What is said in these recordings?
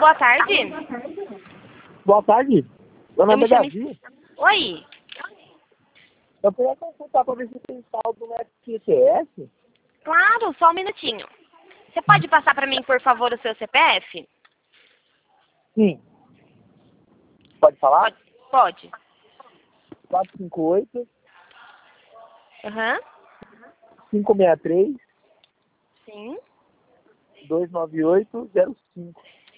boa tarde. Boa tarde. Meu nome é chamo... Davi. Oi. Eu queria consultar para ver se tem saldo no FGTS. Claro, só um minutinho. Você pode passar para mim, por favor, o seu CPF? Sim. Pode falar? Pode. 458 Aham. 563 Sim. 29805.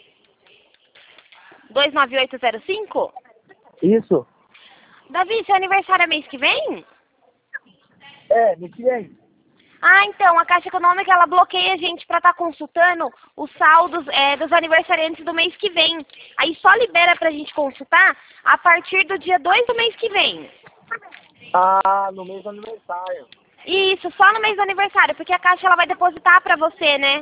29805? Isso? Davi, seu aniversário é mês que vem? É, me vem. Ah, então, a Caixa Econômica, ela bloqueia a gente para estar consultando os saldos dos aniversariantes do mês que vem. Aí só libera pra gente consultar a partir do dia 2 do mês que vem. Ah, no mês do aniversário. Isso, só no mês do aniversário, porque a Caixa ela vai depositar pra você, né?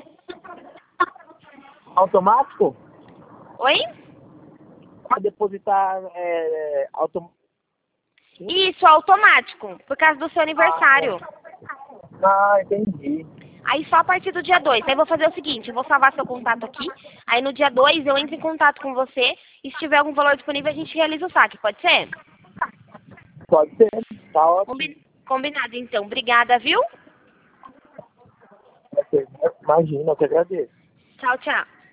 Automático? Oi? Para depositar automático. Isso, automático, por causa do seu aniversário. Ah, entendi. Aí só a partir do dia 2. Aí eu vou fazer o seguinte, eu vou salvar seu contato aqui. Aí no dia 2 eu entro em contato com você. E se tiver algum valor disponível, a gente realiza o saque. Pode ser? Pode ser. Tá ótimo. Combinado, então. Obrigada, viu? Imagina, eu que agradeço. Tchau, tchau.